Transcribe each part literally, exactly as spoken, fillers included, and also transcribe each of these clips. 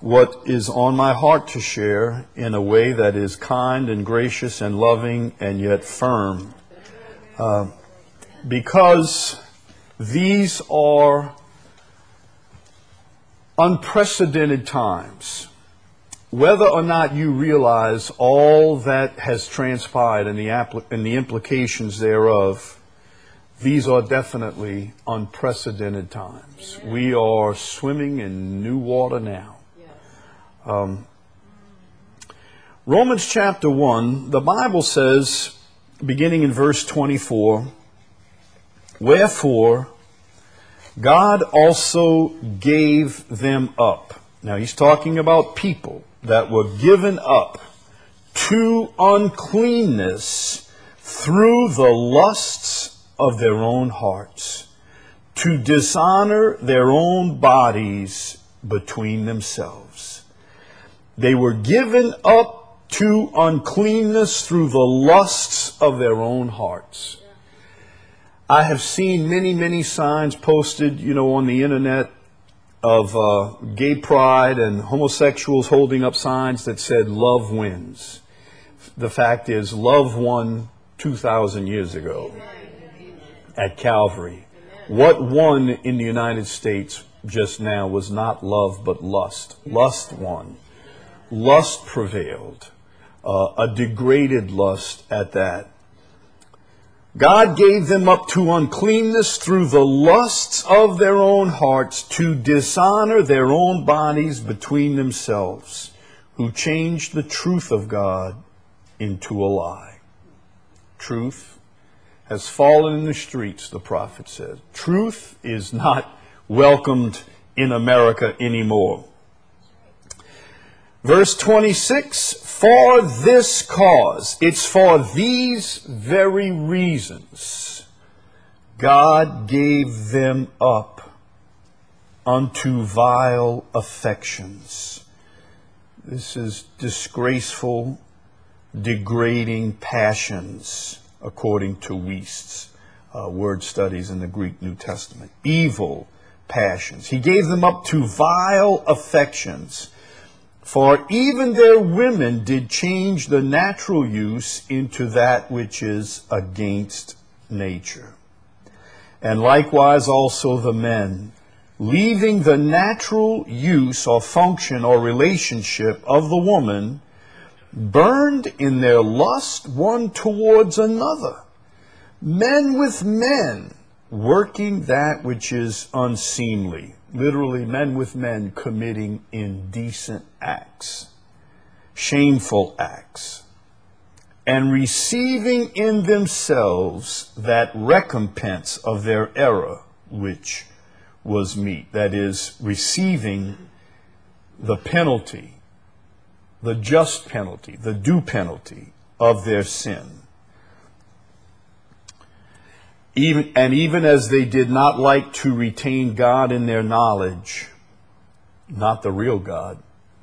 what is on my heart to share in a way that is kind and gracious and loving and yet firm. Uh, because these are unprecedented times. Whether or not you realize all that has transpired and the, apl- and the implications thereof, these are definitely unprecedented times. Amen. We are swimming in new water now. Yes. Um, Romans chapter one, the Bible says, beginning in verse twenty-four, "Wherefore God also gave them up." Now he's talking about people that were given up to uncleanness through the lusts of their own hearts, to dishonor their own bodies between themselves. They were given up to uncleanness through the lusts of their own hearts. I have seen many, many signs posted, you know, on the internet of uh, gay pride and homosexuals holding up signs that said, "Love wins." The fact is, love won two thousand years ago at Calvary. What won in the United States just now was not love, but lust. Lust won. Lust prevailed. Uh, a degraded lust at that. God gave them up to uncleanness through the lusts of their own hearts, to dishonor their own bodies between themselves, who changed the truth of God into a lie. Truth has fallen in the streets, the prophet says. Truth is not welcomed in America anymore. Verse twenty-six, "For this cause," it's for these very reasons, "God gave them up unto vile affections." This is disgraceful, degrading passions, according to Wuest's uh, word studies in the Greek New Testament. Evil passions. He gave them up to vile affections. "For even their women did change the natural use into that which is against nature. And likewise also the men, leaving the natural use or function or relationship of the woman, burned in their lust one towards another, men with men, working that which is unseemly." Literally, men with men committing indecent acts, shameful acts, "and receiving in themselves that recompense of their error, which was meet." That is, receiving the penalty, the just penalty, the due penalty of their sin. Even, and even as they did not like to retain God in their knowledge, not the real God,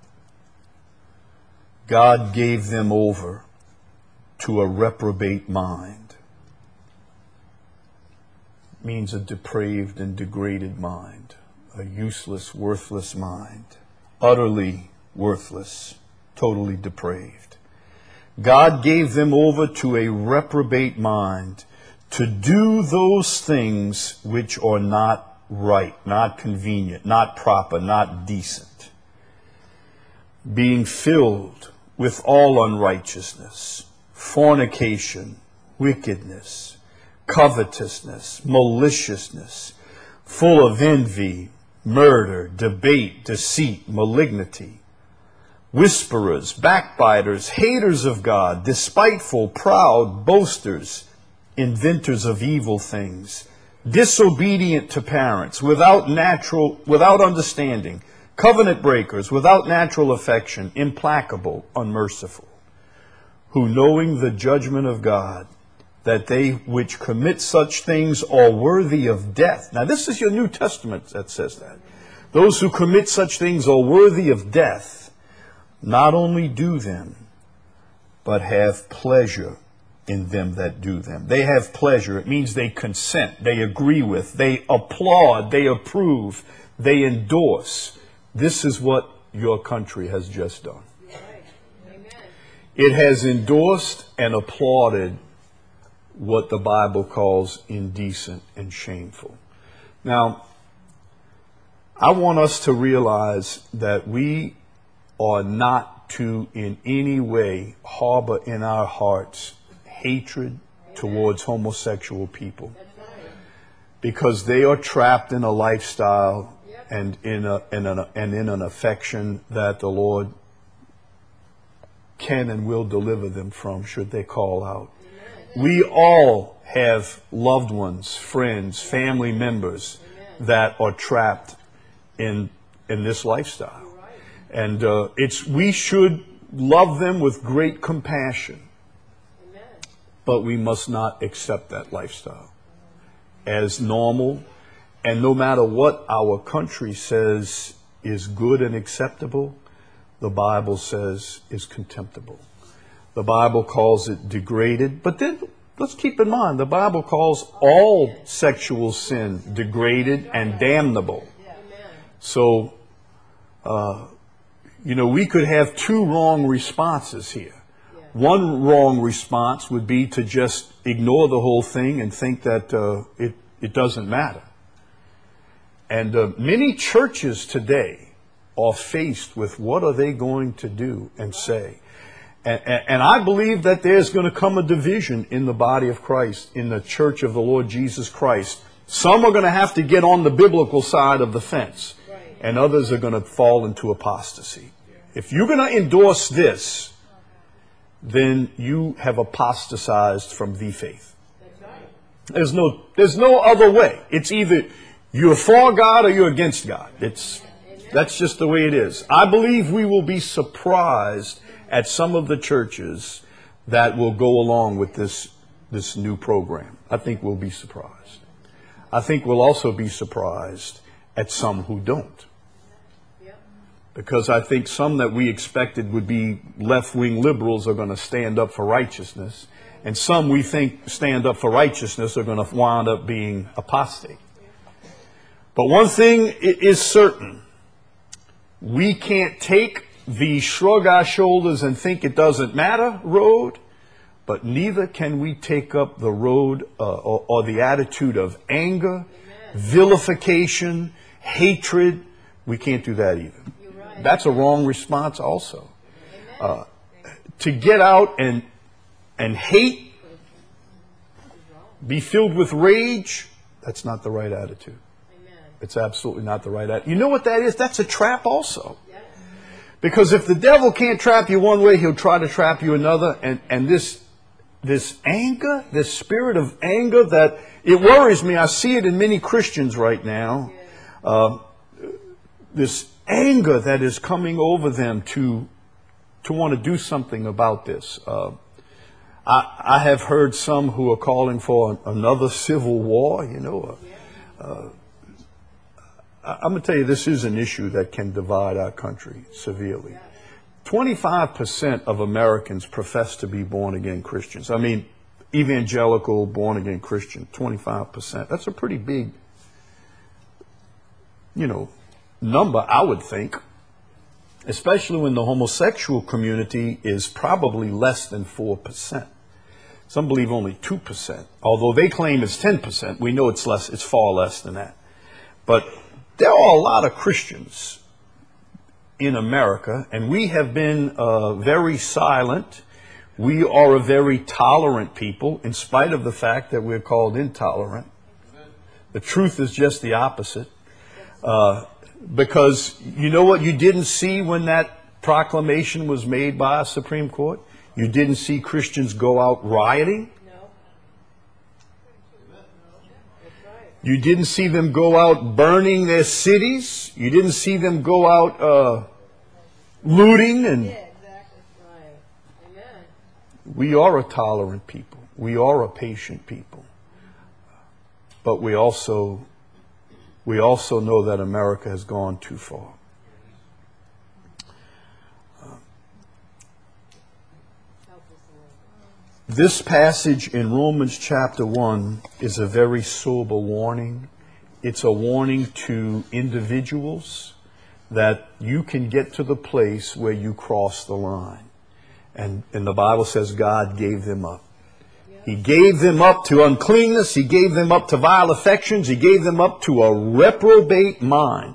God gave them over to a reprobate mind. It means a depraved and degraded mind, a useless, worthless mind, utterly worthless, totally depraved. God gave them over to a reprobate mind, to do those things which are not right, not convenient, not proper, not decent, being filled with all unrighteousness, fornication, wickedness, covetousness, maliciousness, full of envy, murder, debate, deceit, malignity, whisperers, backbiters, haters of God, despiteful, proud, boasters, inventors of evil things, disobedient to parents, without natural, without understanding, covenant breakers, without natural affection, implacable, unmerciful, who knowing the judgment of God, that they which commit such things are worthy of death. Now this is your New Testament that says that. Those who commit such things are worthy of death, not only do them, but have pleasure in them that do them. They have pleasure. It means they consent, they agree with, they applaud, they approve, they endorse. This is what your country has just done. It has endorsed and applauded what the Bible calls indecent and shameful. Now, I want us to realize that we are not to in any way harbor in our hearts hatred towards homosexual people, because they are trapped in a lifestyle and in a, in a and in an affection that the Lord can and will deliver them from should they call out. We all have loved ones, friends, family members that are trapped in in this lifestyle. And uh, it's we should love them with great compassion. But we must not accept that lifestyle as normal. And no matter what our country says is good and acceptable, the Bible says is contemptible. The Bible calls it degraded. But then let's keep in mind, the Bible calls all sexual sin degraded and damnable. So, uh, you know, we could have two wrong responses here. One wrong response would be to just ignore the whole thing and think that uh, it, it doesn't matter. And uh, many churches today are faced with what are they going to do and say. And, and, and I believe that there's going to come a division in the body of Christ, in the church of the Lord Jesus Christ. Some are going to have to get on the biblical side of the fence, and others are going to fall into apostasy. If you're going to endorse this, then you have apostatized from the faith. There's no, there's no other way. It's either you're for God or you're against God. It's, that's just the way it is. I believe we will be surprised at some of the churches that will go along with this, this new program. I think we'll be surprised. I think we'll also be surprised at some who don't. Because I think some that we expected would be left-wing liberals are going to stand up for righteousness. And some we think stand up for righteousness are going to wind up being apostate. But one thing is certain. We can't take the shrug our shoulders and think it doesn't matter road. But neither can we take up the road uh, or, or the attitude of anger, vilification, hatred. We can't do that either. That's a wrong response also. Uh, to get out and and hate, be filled with rage, that's not the right attitude. It's absolutely not the right attitude. You know what that is? That's a trap also. Because if the devil can't trap you one way, he'll try to trap you another. And, and this, this anger, this spirit of anger that it worries me. I see it in many Christians right now. Uh, this anger that is coming over them to to want to do something about this. Uh, I, I have heard some who are calling for another civil war. You know, uh, uh, I'm going to tell you, this is an issue that can divide our country severely. twenty-five percent of Americans profess to be born-again Christians. I mean, evangelical, born-again Christian, twenty-five percent. That's a pretty big, you know, number, I would think, especially when the homosexual community is probably less than four percent. Some believe only two percent. Although they claim it's ten percent, we know it's less, it's far less than that. But there are a lot of Christians in America, and we have been uh, very silent. We are a very tolerant people, in spite of the fact that we're called intolerant. The truth is just the opposite. Uh, Because you know what you didn't see when that proclamation was made by a Supreme Court? You didn't see Christians go out rioting. No. You didn't see them go out burning their cities. You didn't see them go out uh, looting. And yeah, exactly. Right. Amen. We are a tolerant people. We are a patient people. But we also... We also know that America has gone too far. Uh, this passage in Romans chapter one is a very sober warning. It's a warning to individuals that you can get to the place where you cross the line. And, and the Bible says God gave them up. He gave them up to uncleanness. He gave them up to vile affections. He gave them up to a reprobate mind.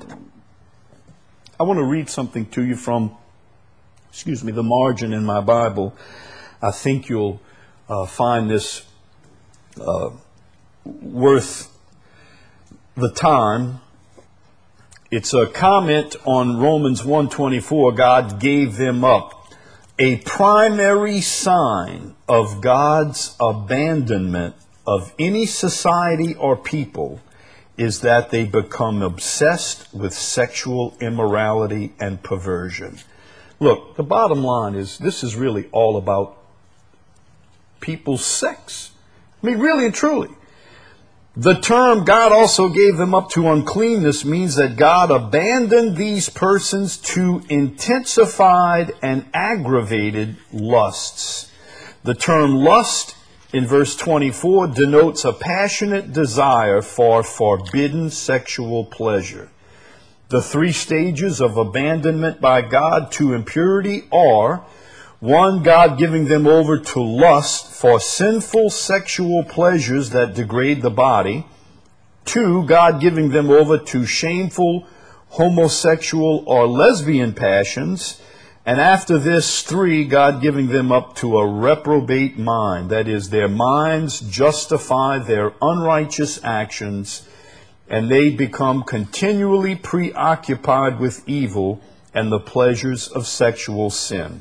I want to read something to you from, excuse me, the margin in my Bible. I think you'll uh, find this uh, worth the time. It's a comment on Romans one twenty-four. God gave them up. A primary sign of God's abandonment of any society or people is that they become obsessed with sexual immorality and perversion. Look, the bottom line is this is really all about people's sex. I mean, really and truly. The term God also gave them up to uncleanness means that God abandoned these persons to intensified and aggravated lusts. The term lust in verse twenty-four denotes a passionate desire for forbidden sexual pleasure. The three stages of abandonment by God to impurity are: one, God giving them over to lust for sinful sexual pleasures that degrade the body. Two, God giving them over to shameful homosexual or lesbian passions. And after this, three, God giving them up to a reprobate mind. That is, their minds justify their unrighteous actions, and they become continually preoccupied with evil and the pleasures of sexual sin.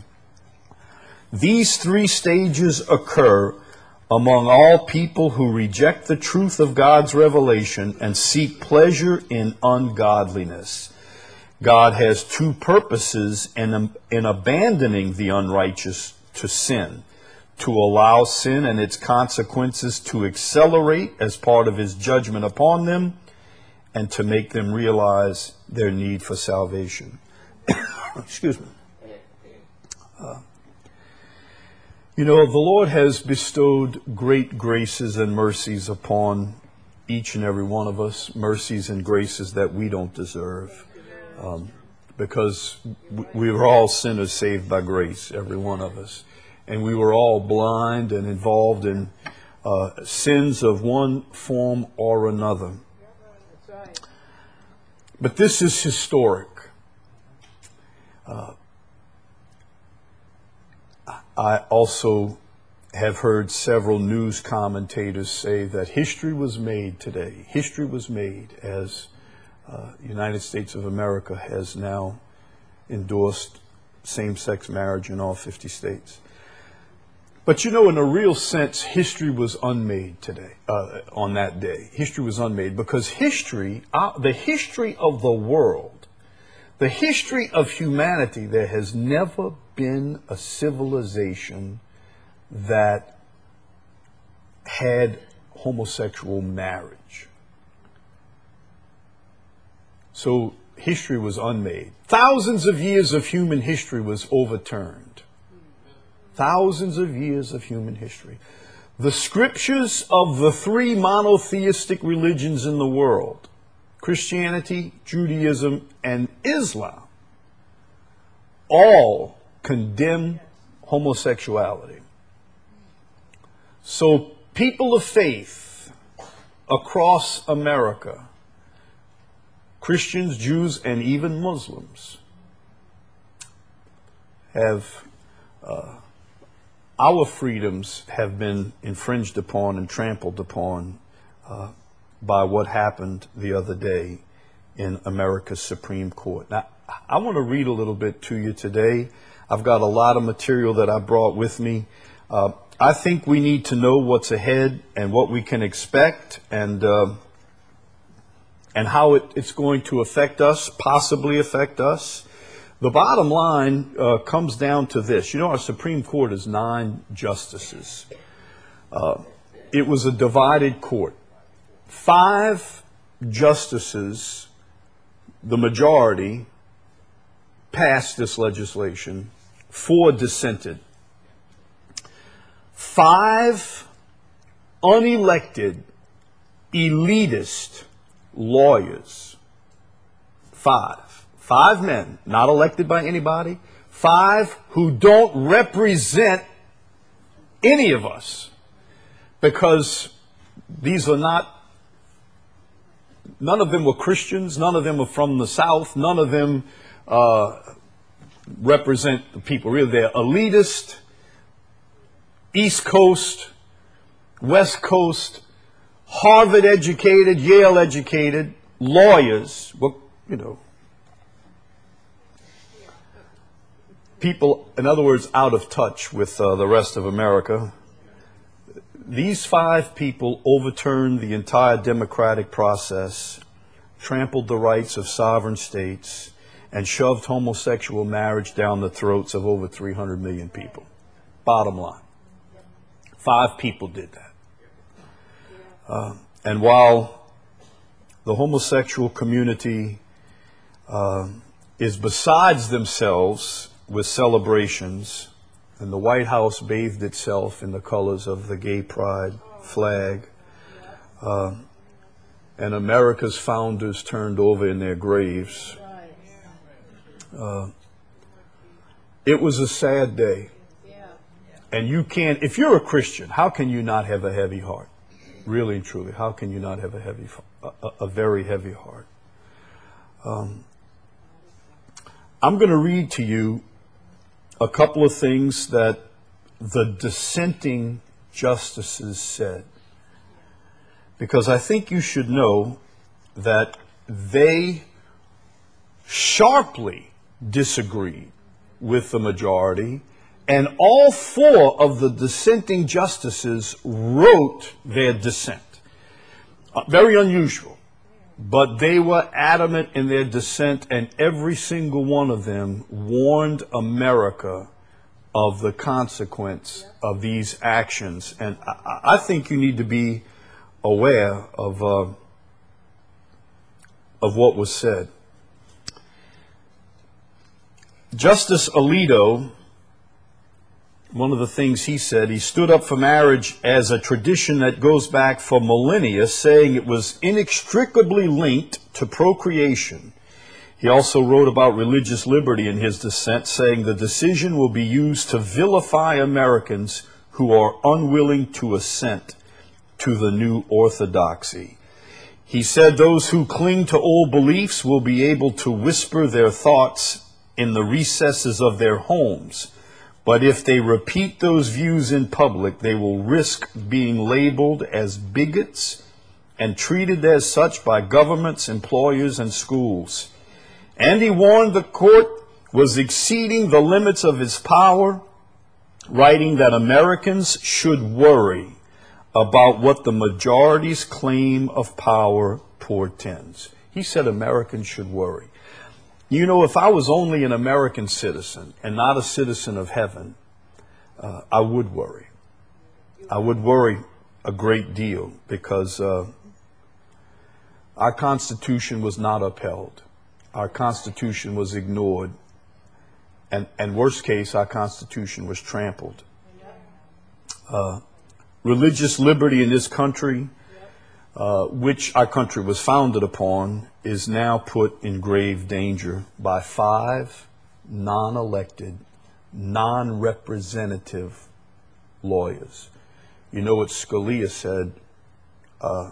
These three stages occur among all people who reject the truth of God's revelation and seek pleasure in ungodliness. God has two purposes in, in abandoning the unrighteous to sin: to allow sin and its consequences to accelerate as part of his judgment upon them, and to make them realize their need for salvation. Excuse me. Uh, You know, the Lord has bestowed great graces and mercies upon each and every one of us, mercies and graces that we don't deserve, um, because we were all sinners saved by grace, every one of us. And we were all blind and involved in uh, sins of one form or another. But this is historic. Uh, I also have heard several news commentators say that history was made today. History was made as uh, the United States of America has now endorsed same-sex marriage in all fifty states. But you know, in a real sense, history was unmade today, uh, on that day. History was unmade because history, uh, the history of the world, the history of humanity, there has never been a civilization that had homosexual marriage. So history was unmade. Thousands of years of human history was overturned. Thousands of years of human history. The scriptures of the three monotheistic religions in the world, Christianity, Judaism, and Islam, all condemn homosexuality. So people of faith across America, Christians, Jews, and even Muslims, have uh, our freedoms have been infringed upon and trampled upon uh, by what happened the other day in America's Supreme Court. Now, I want to read a little bit to you today. I've got a lot of material that I brought with me. Uh, I think we need to know what's ahead and what we can expect, and uh, and how it, it's going to affect us, possibly affect us. The bottom line uh, comes down to this. You know, our Supreme Court is nine justices. Uh, it was a divided court. Five justices, the majority, passed this legislation. Four dissented. Five unelected, elitist lawyers, five, Five men, not elected by anybody. Five who don't represent any of us. Because these are not, none of them were Christians. None of them are from the South. None of them uh, represent the people. Really, they're elitist, East Coast, West Coast, Harvard educated, Yale educated, lawyers, well, you know, people, in other words, out of touch with uh, the rest of America. These five people overturned the entire democratic process, trampled the rights of sovereign states, and shoved homosexual marriage down the throats of over three hundred million people. Bottom line. Five people did that. Uh, and while the homosexual community uh, is besides themselves with celebrations, and the White House bathed itself in the colors of the gay pride flag, uh, and America's founders turned over in their graves. Uh, it was a sad day. And you can't, if you're a Christian, how can you not have a heavy heart? Really and truly, how can you not have a heavy, a, a very heavy heart? Um, I'm going to read to you a couple of things that the dissenting justices said, because I think you should know that they sharply disagreed with the majority, and all four of the dissenting justices wrote their dissent. Uh, very unusual, but they were adamant in their dissent, and every single one of them warned America of the consequence of these actions. And I, I think you need to be aware of uh, of what was said. Justice Alito, one of the things he said, he stood up for marriage as a tradition that goes back for millennia, saying it was inextricably linked to procreation. He also wrote about religious liberty in his dissent, saying the decision will be used to vilify Americans who are unwilling to assent to the new orthodoxy. He said those who cling to old beliefs will be able to whisper their thoughts in the recesses of their homes. But if they repeat those views in public, they will risk being labeled as bigots and treated as such by governments, employers, and schools. And he warned the court was exceeding the limits of his power, writing that Americans should worry about what the majority's claim of power portends. He said Americans should worry. You know, if I was only an American citizen and not a citizen of heaven, uh, I would worry. I would worry a great deal because uh, our Constitution was not upheld. Our Constitution was ignored. And, and worst case, our Constitution was trampled. Uh, religious liberty in this country, uh, which our country was founded upon, is now put in grave danger by five non-elected, non-representative lawyers. You know what Scalia said? Uh,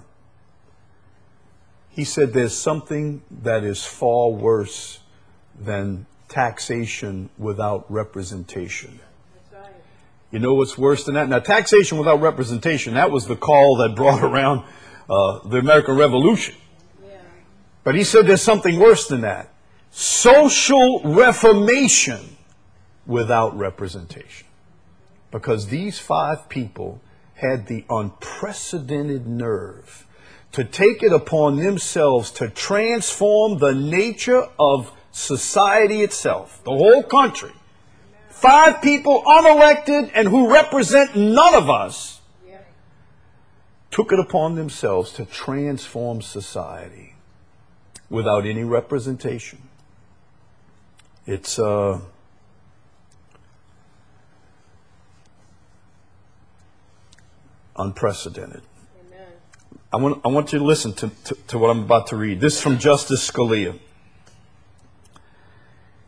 he said there's something that is far worse than taxation without representation. That's right. You know what's worse than that? Now, taxation without representation, that was the call that brought around uh, the American Revolution. But he said there's something worse than that. Social reformation without representation. Because these five people had the unprecedented nerve to take it upon themselves to transform the nature of society itself, the whole country. Five people unelected and who represent none of us took it upon themselves to transform society without any representation. It's uh, unprecedented. Amen. I want, I want you to listen to, to, to what I'm about to read. This is from Justice Scalia.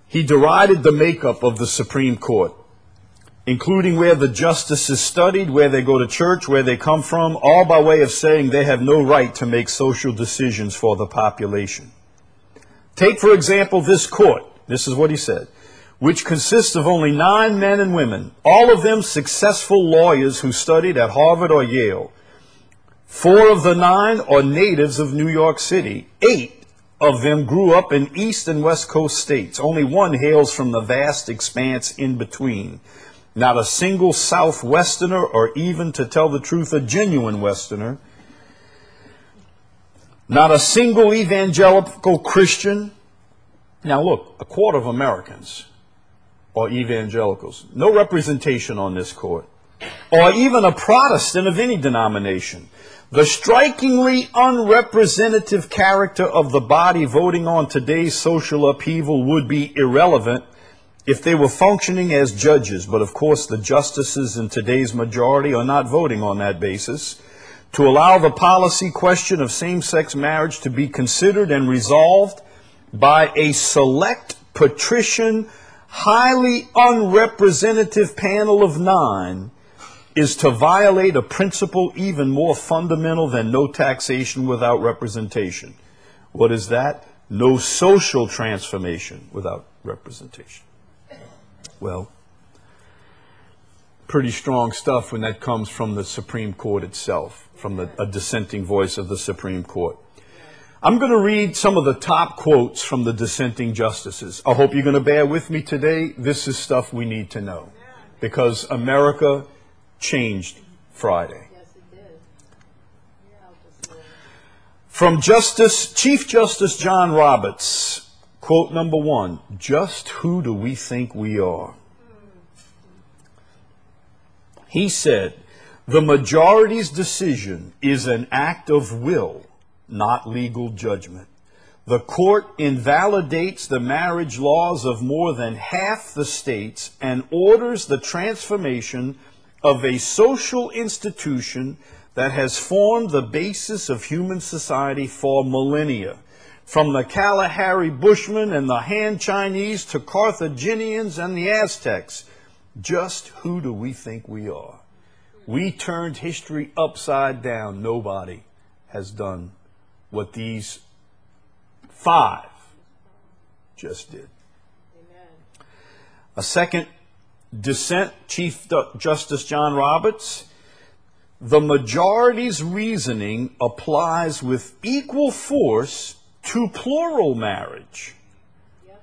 He derided the makeup of the Supreme Court, including where the justices studied, where they go to church, where they come from, all by way of saying they have no right to make social decisions for the population. Take, for example, this court. This is what he said, which consists of only nine men and women, all of them successful lawyers who studied at Harvard or Yale. Four of the nine are natives of New York City. Eight of them grew up in East and West Coast states. Only one hails from the vast expanse in between. Not a single Southwesterner, or even, to tell the truth, a genuine Westerner. Not a single evangelical Christian. Now look, a quarter of Americans are evangelicals. No representation on this court. Or even a Protestant of any denomination. The strikingly unrepresentative character of the body voting on today's social upheaval would be irrelevant if they were functioning as judges. But of course, the justices in today's majority are not voting on that basis. To allow the policy question of same-sex marriage to be considered and resolved by a select patrician, highly unrepresentative panel of nine is to violate a principle even more fundamental than no taxation without representation. What is that? No social transformation without representation. Well, pretty strong stuff when that comes from the Supreme Court itself, from the, a dissenting voice of the Supreme Court. I'm going to read some of the top quotes from the dissenting justices. I hope you're going to bear with me today. This is stuff we need to know, because America changed Friday. Yes, it did. From Justice, Chief Justice John Roberts, quote number one, just who do we think we are? He said, the majority's decision is an act of will, not legal judgment. The court invalidates the marriage laws of more than half the states and orders the transformation of a social institution that has formed the basis of human society for millennia. From the Kalahari Bushmen and the Han Chinese to Carthaginians and the Aztecs, just who do we think we are? We turned history upside down. Nobody has done what these five just did. Amen. A second dissent, Chief Justice John Roberts, the majority's reasoning applies with equal force to plural marriage. Yep.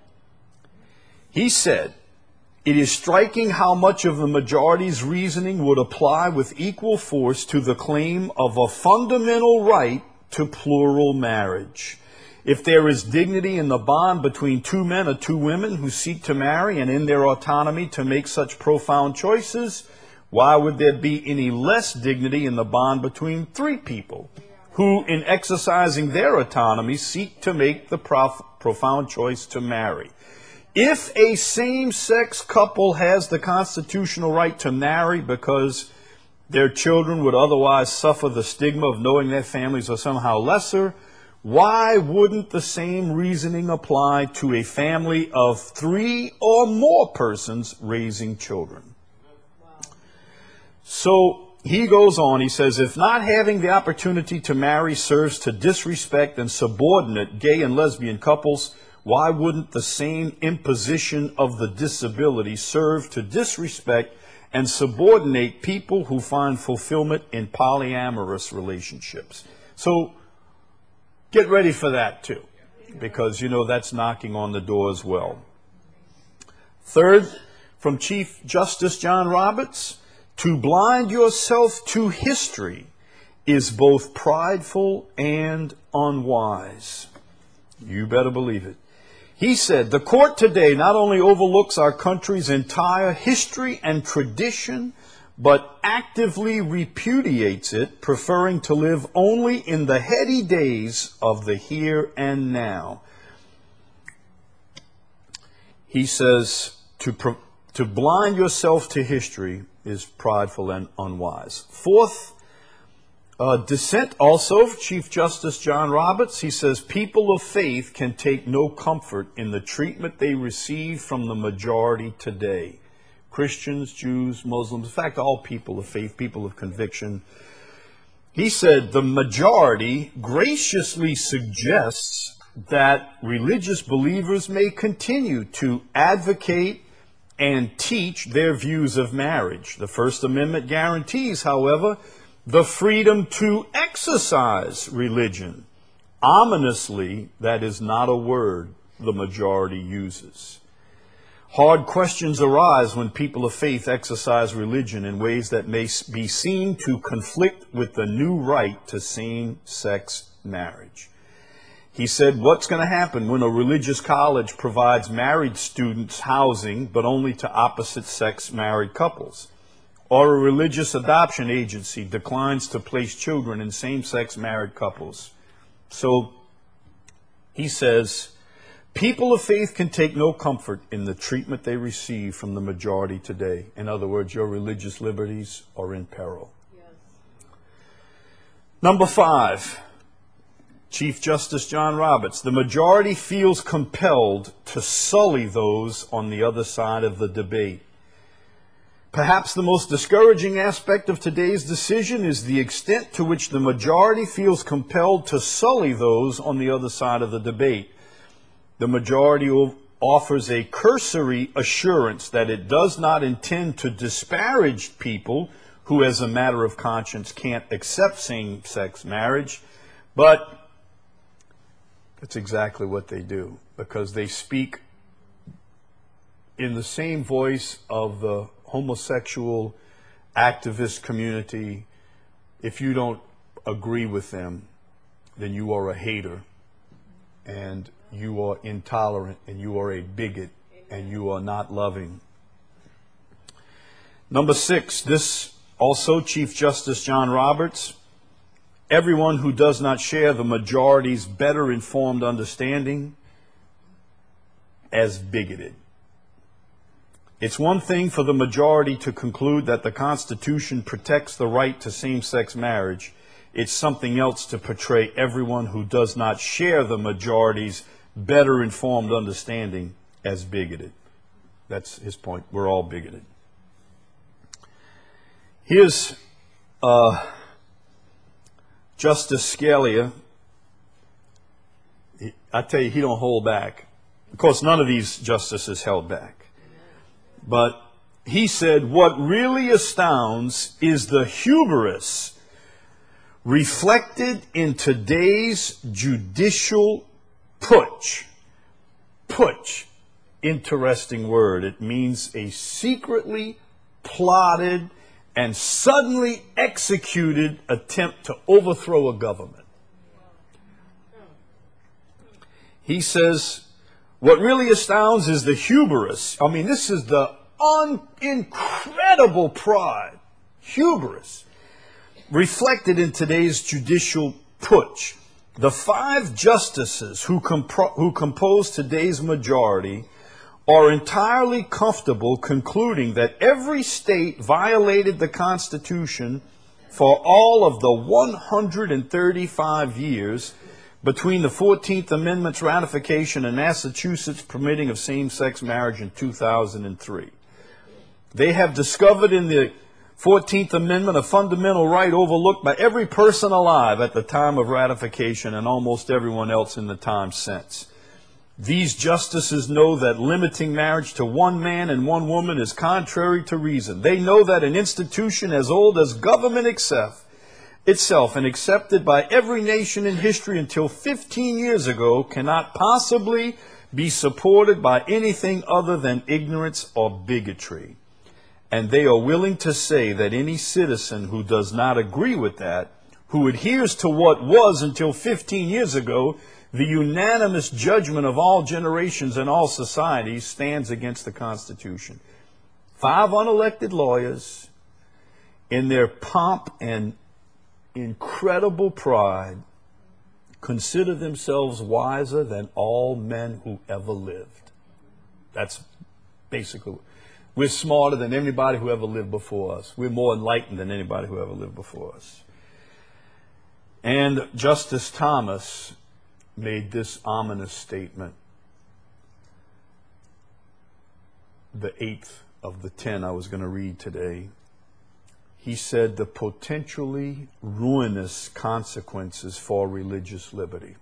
He said, it is striking how much of the majority's reasoning would apply with equal force to the claim of a fundamental right to plural marriage. If there is dignity in the bond between two men or two women who seek to marry and in their autonomy to make such profound choices, why would there be any less dignity in the bond between three people who, in exercising their autonomy, seek to make the prof- profound choice to marry? If a same-sex couple has the constitutional right to marry because their children would otherwise suffer the stigma of knowing their families are somehow lesser, why wouldn't the same reasoning apply to a family of three or more persons raising children? Wow. So he goes on, he says, if not having the opportunity to marry serves to disrespect and subordinate gay and lesbian couples, why wouldn't the same imposition of the disability serve to disrespect and subordinate people who find fulfillment in polyamorous relationships? So get ready for that too, because you know that's knocking on the door as well. Third, from Chief Justice John Roberts, to blind yourself to history is both prideful and unwise. You better believe it. He said, the court today not only overlooks our country's entire history and tradition, but actively repudiates it, preferring to live only in the heady days of the here and now. He says, to, pro- to blind yourself to history is prideful and unwise. Fourth, Uh, dissent also, Chief Justice John Roberts, he says, people of faith can take no comfort in the treatment they receive from the majority today. Christians, Jews, Muslims, in fact, all people of faith, people of conviction. He said the majority graciously suggests that religious believers may continue to advocate and teach their views of marriage. The First Amendment guarantees, however, the freedom to exercise religion. Ominously, that is not a word the majority uses. Hard questions arise when people of faith exercise religion in ways that may be seen to conflict with the new right to same-sex marriage. He said, what's going to happen when a religious college provides married students housing, but only to opposite-sex married couples? Or a religious adoption agency declines to place children in same-sex married couples? So, he says, people of faith can take no comfort in the treatment they receive from the majority today. In other words, your religious liberties are in peril. Yes. Number five, Chief Justice John Roberts, the majority feels compelled to sully those on the other side of the debate. Perhaps the most discouraging aspect of today's decision is the extent to which the majority feels compelled to sully those on the other side of the debate. The majority offers a cursory assurance that it does not intend to disparage people who, as a matter of conscience, can't accept same-sex marriage, but that's exactly what they do, because they speak in the same voice of the homosexual activist community. If you don't agree with them, then you are a hater, and you are intolerant, and you are a bigot, and you are not loving. Number six, this also Chief Justice John Roberts, everyone who does not share the majority's better informed understanding as bigoted. It's one thing for the majority to conclude that the Constitution protects the right to same-sex marriage. It's something else to portray everyone who does not share the majority's better informed understanding as bigoted. That's his point. We're all bigoted. Here's uh, Justice Scalia. He, I tell you, he don't hold back. Of course, none of these justices held back. But he said, what really astounds is the hubris reflected in today's judicial putsch. Putsch, interesting word. It means a secretly plotted and suddenly executed attempt to overthrow a government. He says, what really astounds is the hubris. I mean, this is the un- incredible pride, hubris, reflected in today's judicial putsch. The five justices who, compro- who compose today's majority are entirely comfortable concluding that every state violated the Constitution for all of the one hundred thirty-five years between the fourteenth Amendment's ratification and Massachusetts permitting of same-sex marriage in two thousand three. They have discovered in the fourteenth Amendment a fundamental right overlooked by every person alive at the time of ratification and almost everyone else in the time since. These justices know that limiting marriage to one man and one woman is contrary to reason. They know that an institution as old as government itself, itself and accepted by every nation in history until fifteen years ago cannot possibly be supported by anything other than ignorance or bigotry. And they are willing to say that any citizen who does not agree with that, who adheres to what was until fifteen years ago the unanimous judgment of all generations and all societies, stands against the Constitution. Five unelected lawyers, in their pomp and incredible pride, consider themselves wiser than all men who ever lived. That's basically, we're smarter than anybody who ever lived before us. We're more enlightened than anybody who ever lived before us. And Justice Thomas made this ominous statement, the eighth of the ten I was going to read today. He said the potentially ruinous consequences for religious liberty.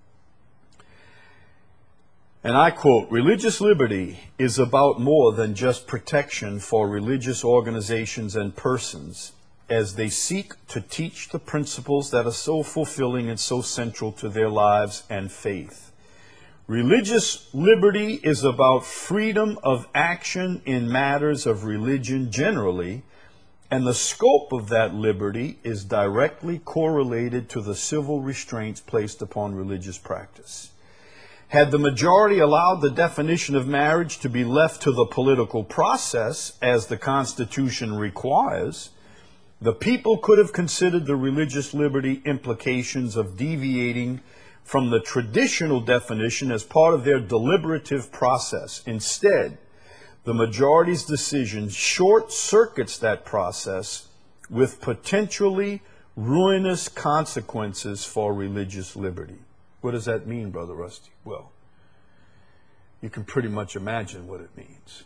And I quote, "Religious liberty is about more than just protection for religious organizations and persons as they seek to teach the principles that are so fulfilling and so central to their lives and faith. Religious liberty is about freedom of action in matters of religion generally, and the scope of that liberty is directly correlated to the civil restraints placed upon religious practice. Had the majority allowed the definition of marriage to be left to the political process, as the Constitution requires, the people could have considered the religious liberty implications of deviating from the traditional definition as part of their deliberative process. Instead, the majority's decision short-circuits that process with potentially ruinous consequences for religious liberty." What does that mean, Brother Rusty? Well, you can pretty much imagine what it means.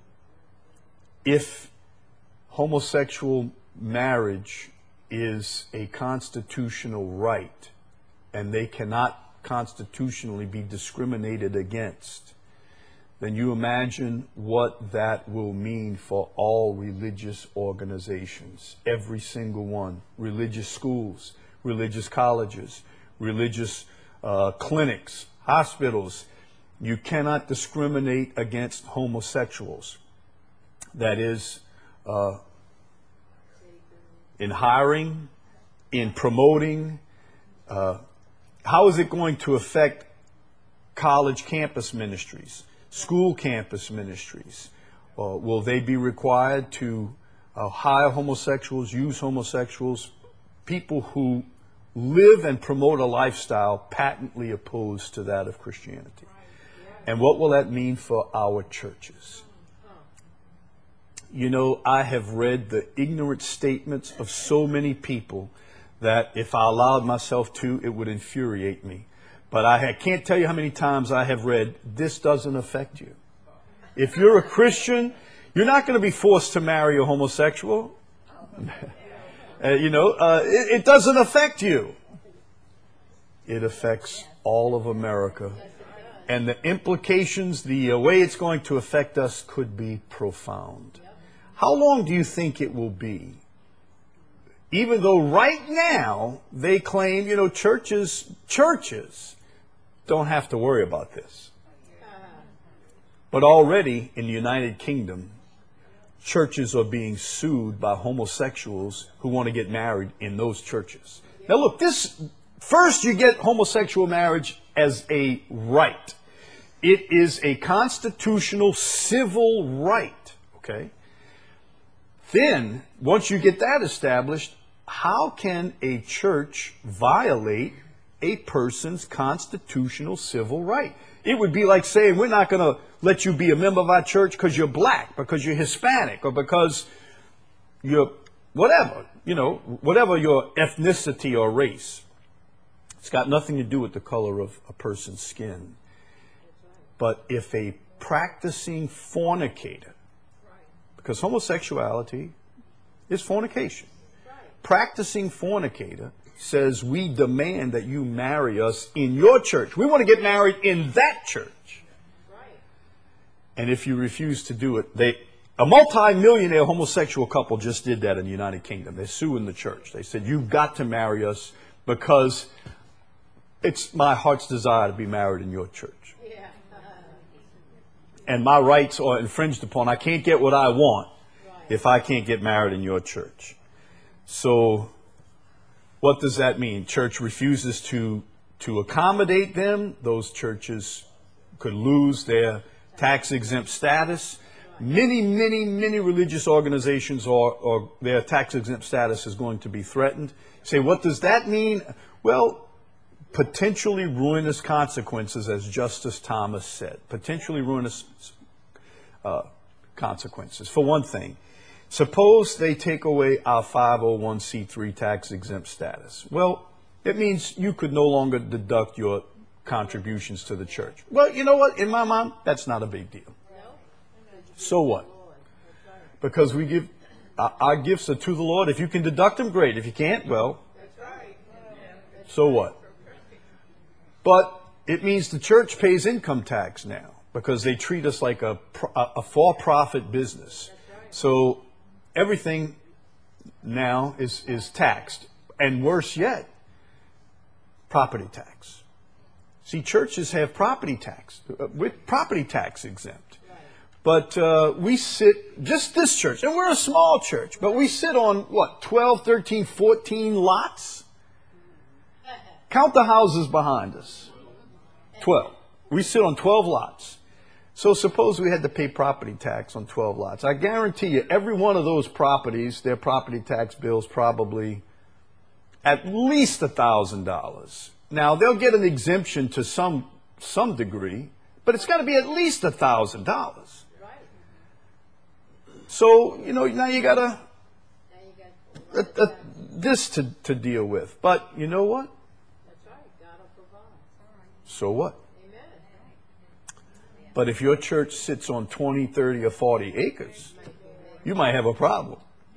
If homosexual marriage is a constitutional right and they cannot constitutionally be discriminated against, then you imagine what that will mean for all religious organizations, every single one, religious schools, religious colleges, religious uh, clinics, hospitals. You cannot discriminate against homosexuals. That is, uh, in hiring, in promoting. Uh, how is it going to affect college campus ministries, school campus ministries? Uh, will they be required to uh, hire homosexuals, use homosexuals, people who live and promote a lifestyle patently opposed to that of Christianity? And what will that mean for our churches? You know, I have read the ignorant statements of so many people that if I allowed myself to, it would infuriate me. But I ha- can't tell you how many times I have read, this doesn't affect you. If you're a Christian, you're not going to be forced to marry a homosexual. uh, you know, uh, it, it doesn't affect you. It affects all of America. And the implications, the uh, way it's going to affect us could be profound. How long do you think it will be? Even though right now they claim, you know, churches, churches don't have to worry about this. But already in the United Kingdom, churches are being sued by homosexuals who want to get married in those churches. Now look, this, first you get homosexual marriage as a right. It is a constitutional civil right, okay? Then, once you get that established, how can a church violate a person's constitutional civil right? It would be like saying, we're not going to let you be a member of our church because you're black, because you're Hispanic, or because you're whatever, you know, whatever your ethnicity or race. It's got nothing to do with the color of a person's skin. But if a practicing fornicator, because homosexuality is fornication. Practicing fornicator says, we demand that you marry us in your church. We want to get married in that church. And if you refuse to do it, they, a multi-millionaire homosexual couple just did that in the United Kingdom. They're suing the church. They said, you've got to marry us because it's my heart's desire to be married in your church. And my rights are infringed upon. I can't get what I want if I can't get married in your church. So what does that mean? Church refuses to, to accommodate them. Those churches could lose their tax-exempt status. Many, many, many religious organizations are, or their tax-exempt status is going to be threatened. You say, what does that mean? Well, potentially ruinous consequences, as Justice Thomas said. Potentially ruinous uh, consequences. For one thing, suppose they take away our five oh one c three tax-exempt status. Well, It means you could no longer deduct your contributions to the church. Well, you know what? In my mind, that's not a big deal. So what? Because we give, our our gifts are to the Lord. If you can deduct them, great. If you can't, well, so what? But it means the church pays income tax now because they treat us like a, a for-profit business. So everything now is, is taxed. And worse yet, property tax. See, churches have property tax. We're property tax exempt. But uh, we sit, just this church, and we're a small church, but we sit on, what, twelve, thirteen, fourteen lots? Count the houses behind us. twelve. We sit on twelve lots. So suppose we had to pay property tax on twelve lots. I guarantee you, every one of those properties, their property tax bill's probably at least one thousand dollars. Now, they'll get an exemption to some some degree, but it's got to be at least one thousand dollars. So, you know, now you got a, a, a, this to, to deal with. But you know what? That's right. God will provide. So what? Amen. But if your church sits on twenty, thirty, or forty acres, you might have a problem.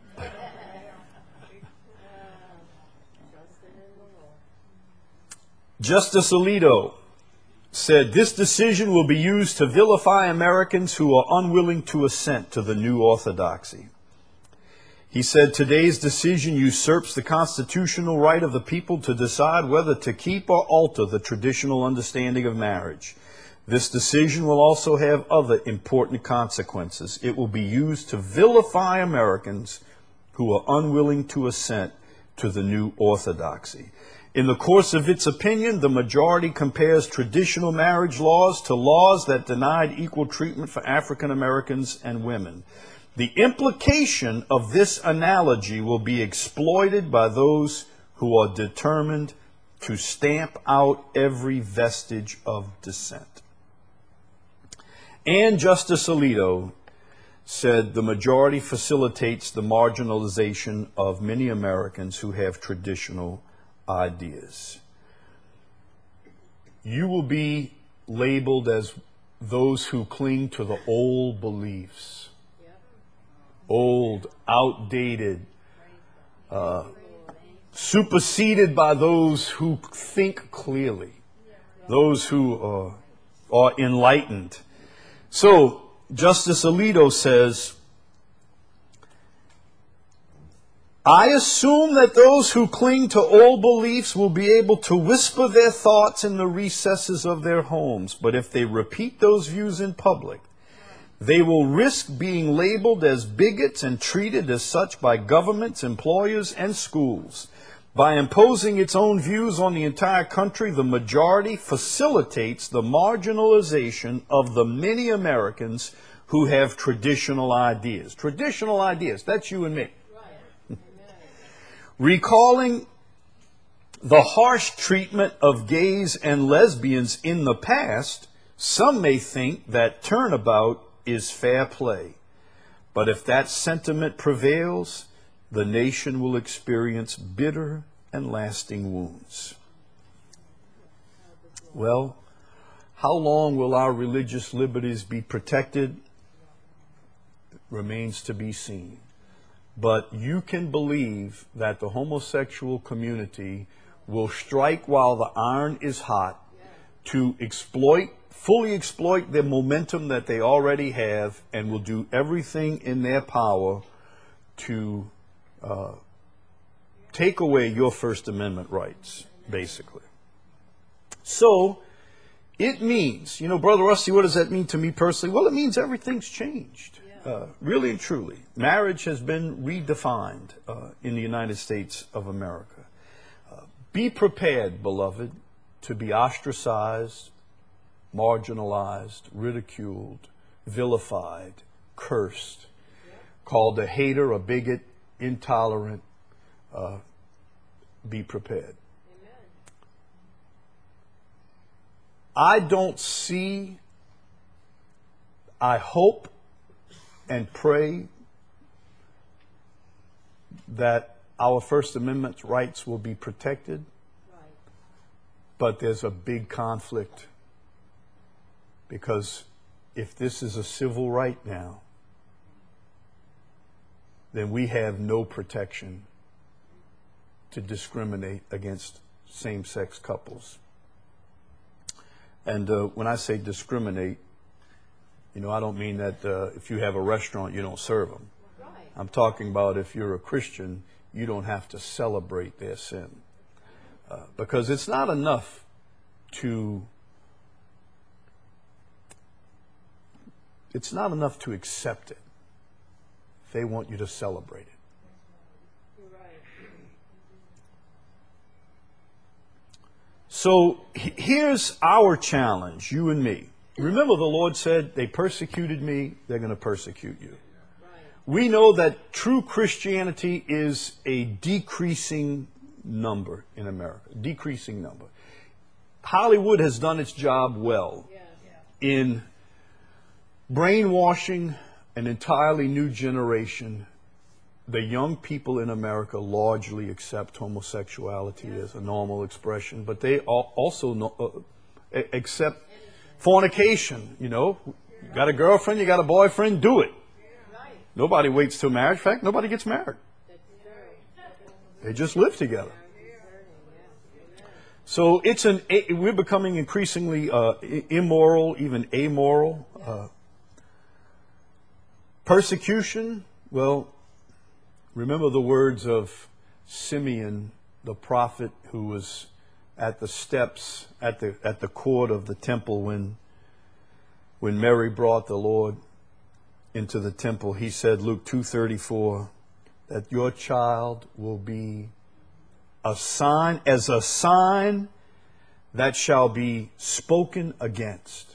Justice Alito said this decision will be used to vilify Americans who are unwilling to assent to the new orthodoxy. He said today's decision usurps the constitutional right of the people to decide whether to keep or alter the traditional understanding of marriage. This decision will also have other important consequences. It will be used to vilify Americans who are unwilling to assent to the new orthodoxy. In the course of its opinion, the majority compares traditional marriage laws to laws that denied equal treatment for African Americans and women. The implication of this analogy will be exploited by those who are determined to stamp out every vestige of dissent. And Justice Alito said the majority facilitates the marginalization of many Americans who have traditional ideas. You will be labeled as those who cling to the old beliefs, old, outdated, uh, superseded by those who think clearly, those who uh, are enlightened. So, Justice Alito says, I assume that those who cling to old beliefs will be able to whisper their thoughts in the recesses of their homes, but if they repeat those views in public, they will risk being labeled as bigots and treated as such by governments, employers, and schools. By imposing its own views on the entire country, the majority facilitates the marginalization of the many Americans who have traditional ideas. Traditional ideas, that's you and me. Recalling the harsh treatment of gays and lesbians in the past, some may think that turnabout is fair play. But if that sentiment prevails, the nation will experience bitter and lasting wounds. Well, how long will our religious liberties be protected? Remains to be seen. But you can believe that the homosexual community will strike while the iron is hot to exploit, fully exploit the momentum that they already have, and will do everything in their power to uh, take away your First Amendment rights, basically. So, it means, you know, Brother Rusty, what does that mean to me personally? Well, it means everything's changed. Uh, really and truly, marriage has been redefined uh, in the United States of America. Uh, be prepared, beloved, to be ostracized, marginalized, ridiculed, vilified, cursed, called a hater, a bigot, intolerant. Uh, be prepared. Amen. I don't see, I hope, and pray that our First Amendment rights will be protected. Right. But there's a big conflict, because if this is a civil right now, then we have no protection to discriminate against same-sex couples. And uh, when I say discriminate, you know, I don't mean that uh, if you have a restaurant, you don't serve them. Right. I'm talking about if you're a Christian, you don't have to celebrate their sin. Uh, because it's not enough to, it's not enough to accept it. They want you to celebrate it. You're right. So he- here's our challenge, you and me. Remember, the Lord said, they persecuted me, they're going to persecute you. Right. We know that true Christianity is a decreasing number in America, decreasing number. Hollywood has done its job well Yes. in brainwashing an entirely new generation. The young people in America largely accept homosexuality as a normal expression, but they al- also no, uh, a- accept fornication. You know, you got a girlfriend, you got a boyfriend, do it. Right. Nobody waits till marriage. In fact, nobody gets married. That's true. They just live together. Concerning, yeah. Amen. So it's an a- we're becoming increasingly uh, i- immoral, even amoral. Uh, persecution. Well, remember the words of Simeon, the prophet, who was at the steps at the at the court of the temple when when Mary brought the Lord into the temple. He said, Luke two thirty-four, that your child will be a sign, as a sign that shall be spoken against.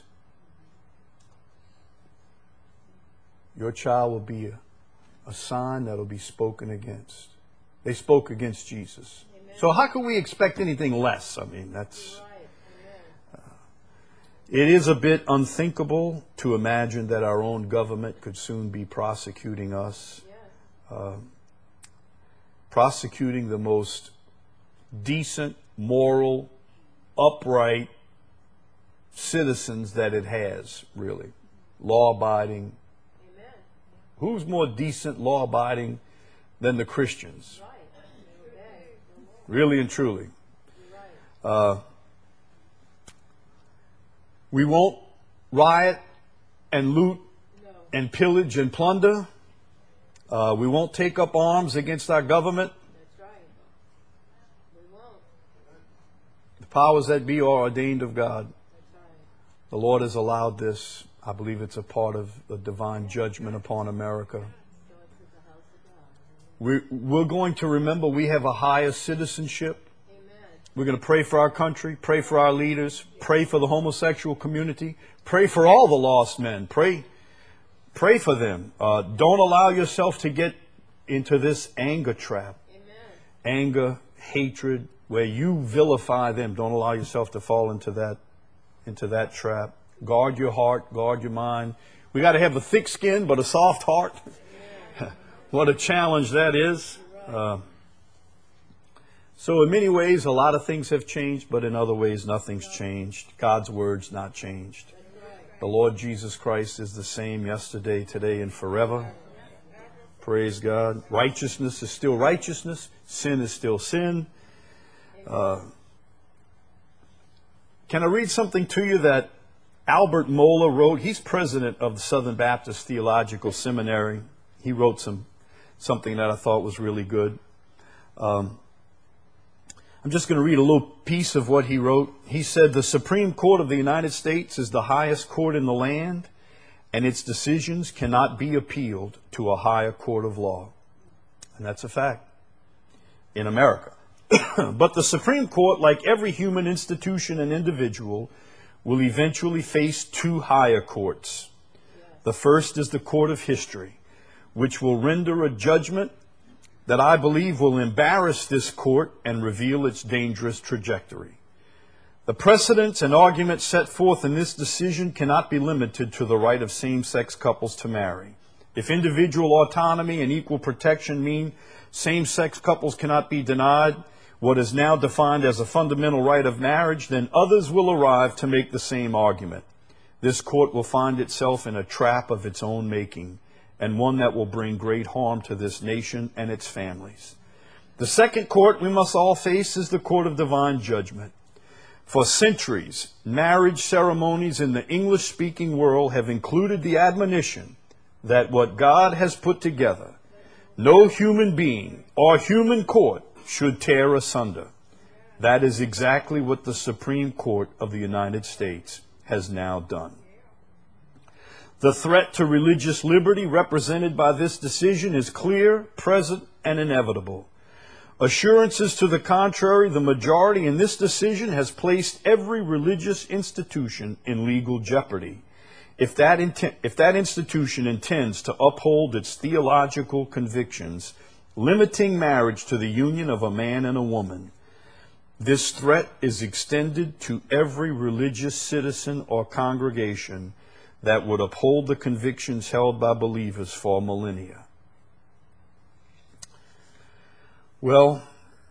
Your child will be a, a sign that will be spoken against. They spoke against Jesus. Amen. So how can we expect anything less? I mean, that's... Right. Amen. It is a bit unthinkable to imagine that our own government could soon be prosecuting us, Yes. prosecuting the most decent, moral, upright citizens that it has, really. Law-abiding. Amen. Who's more decent, law-abiding than the Christians? Right. Amen. Really and truly. You're right. Uh, we won't riot and loot No. and pillage and plunder. Uh, we won't take up arms against our government. That's right. We won't. The powers that be are ordained of God. That's right. The Lord has allowed this. I believe it's a part of the divine judgment upon America. So it's at the house of God. We're, we're going to remember we have a higher citizenship. Amen. We're going to pray for our country, pray for our leaders, pray for the homosexual community, pray for all the lost men. Pray, pray for them. Uh, don't allow yourself to get into this anger trap. Amen. Anger, hatred, where you vilify them. Don't allow yourself to fall into that, into that trap. Guard your heart, guard your mind. We got to have a thick skin, but a soft heart. What a challenge that is. Uh, so in many ways, a lot of things have changed, but in other ways, nothing's changed. God's word's not changed. The Lord Jesus Christ is the same yesterday, today, and forever. Praise God. Righteousness is still righteousness. Sin is still sin. Uh, can I read something to you that Albert Mohler wrote? He's president of the Southern Baptist Theological Seminary. He wrote some something that I thought was really good. Um, I'm just going to read a little piece of what he wrote. He said, the Supreme Court of the United States is the highest court in the land, and its decisions cannot be appealed to a higher court of law. And that's a fact in America. But the Supreme Court, like every human institution and individual, will eventually face two higher courts. The first is the court of history, which will render a judgment that I believe will embarrass this court and reveal its dangerous trajectory. The precedents and arguments set forth in this decision cannot be limited to the right of same-sex couples to marry. If individual autonomy and equal protection mean same-sex couples cannot be denied, what is now defined as a fundamental right of marriage, then others will arrive to make the same argument. This court will find itself in a trap of its own making, and one that will bring great harm to this nation and its families. The second court we must all face is the court of divine judgment. For centuries, marriage ceremonies in the English-speaking world have included the admonition that what God has put together, no human being or human court should tear asunder. That is exactly what the Supreme Court of the United States has now done. The threat to religious liberty represented by this decision is clear, present, and inevitable. Assurances to the contrary, the majority in this decision has placed every religious institution in legal jeopardy. If that, inten- if that institution intends to uphold its theological convictions, limiting marriage to the union of a man and a woman, this threat is extended to every religious citizen or congregation that would uphold the convictions held by believers for millennia. Well,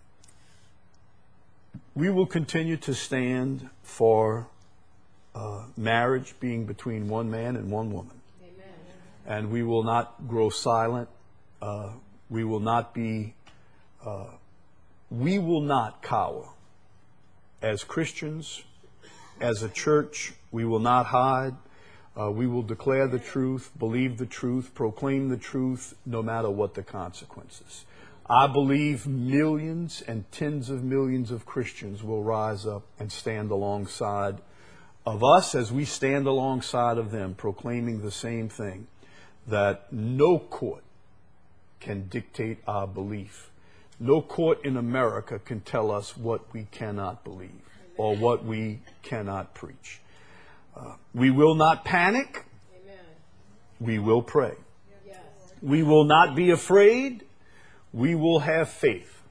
we will continue to stand for uh, marriage being between one man and one woman. Amen. And we will not grow silent. Uh, we will not be, uh, we will not cower. As Christians, as a church, we will not hide. Uh, we will declare the truth, believe the truth, proclaim the truth, no matter what the consequences. I believe millions and tens of millions of Christians will rise up and stand alongside of us as we stand alongside of them, proclaiming the same thing, that no court can dictate our belief. No court in America can tell us what we cannot believe or what we cannot preach. Uh, we will not panic. Amen. We will pray. Yes. We will not be afraid. We will have faith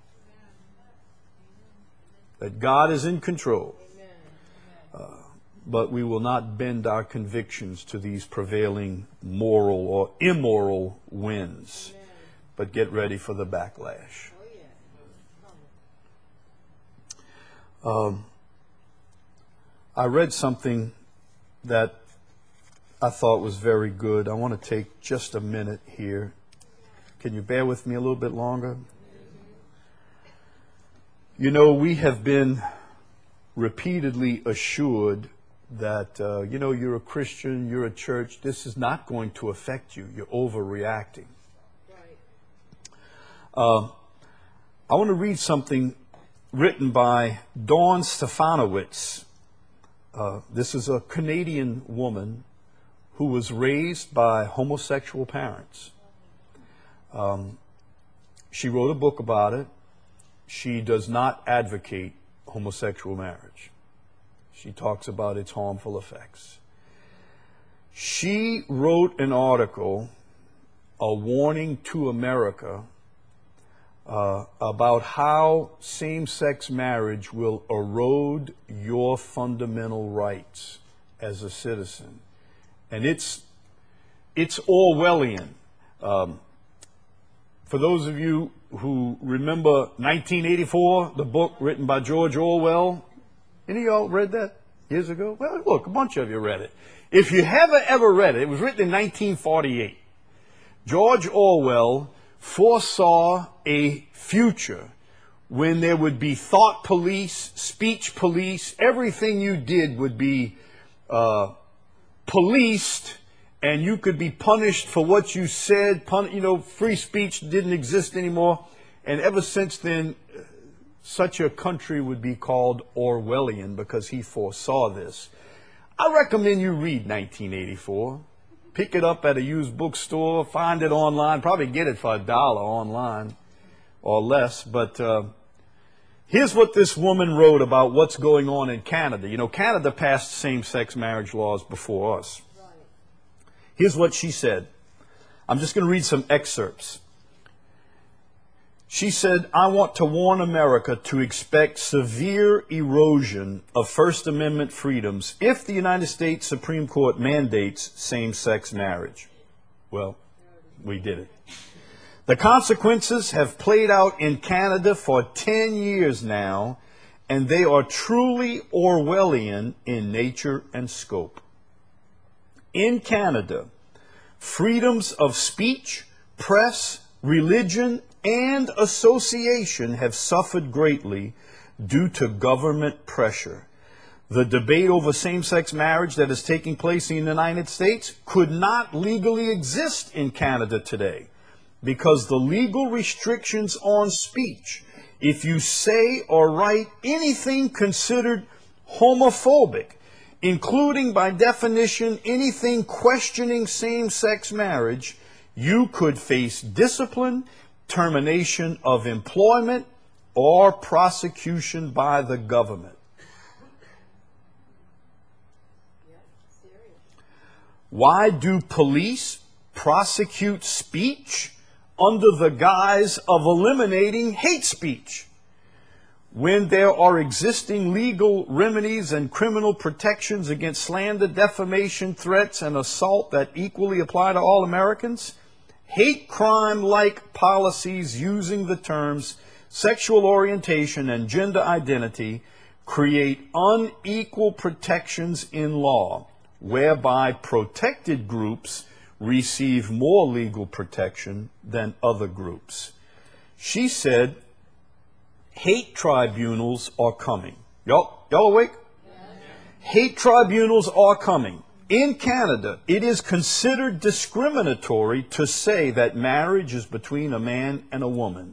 that God is in control. Uh, but we will not bend our convictions to these prevailing moral or immoral winds. Amen. But get ready for the backlash. Oh, yeah. Um, I read something that I thought was very good. I want to take just a minute here. Can you bear with me a little bit longer? You know, we have been repeatedly assured that, uh, you know, you're a Christian, you're a church, this is not going to affect you. You're overreacting. Right. Uh, I want to read something written by Dawn Stefanowitz. Uh, this is a Canadian woman who was raised by homosexual parents. Um, she wrote a book about it. She does not advocate homosexual marriage. She talks about its harmful effects. She wrote an article, a warning to America, uh, about how same-sex marriage will erode your fundamental rights as a citizen. And it's, it's Orwellian. Um, For those of you who remember nineteen eighty-four, the book written by George Orwell, any of y'all read that years ago? Well, look, a bunch of you read it. If you haven't ever read it, it was written in nineteen forty-eight. George Orwell foresaw a future when there would be thought police, speech police, everything you did would be uh, policed, and you could be punished for what you said. Pun- you know, free speech didn't exist anymore. And ever since then, such a country would be called Orwellian because he foresaw this. I recommend you read nineteen eighty-four. Pick it up at a used bookstore, find it online, probably get it for a dollar online or less. But uh, here's what this woman wrote about what's going on in Canada. You know, Canada passed same-sex marriage laws before us. Here's what she said. I'm just going to read some excerpts. She said, I want to warn America to expect severe erosion of First Amendment freedoms if the United States Supreme Court mandates same-sex marriage. Well, we did it. The consequences have played out in Canada for ten years now, and they are truly Orwellian in nature and scope. In Canada, freedoms of speech, press, religion, and association have suffered greatly due to government pressure. The debate over same-sex marriage that is taking place in the United States could not legally exist in Canada today because the legal restrictions on speech, if you say or write anything considered homophobic, including by definition anything questioning same-sex marriage, you could face discipline, termination of employment, or prosecution by the government. Why do police prosecute speech under the guise of eliminating hate speech when there are existing legal remedies and criminal protections against slander, defamation, threats, and assault that equally apply to all Americans? Hate crime-like policies using the terms sexual orientation and gender identity create unequal protections in law, whereby protected groups receive more legal protection than other groups. She said, hate tribunals are coming. Y'all, y'all awake? Yeah. Hate tribunals are coming. In Canada, it is considered discriminatory to say that marriage is between a man and a woman,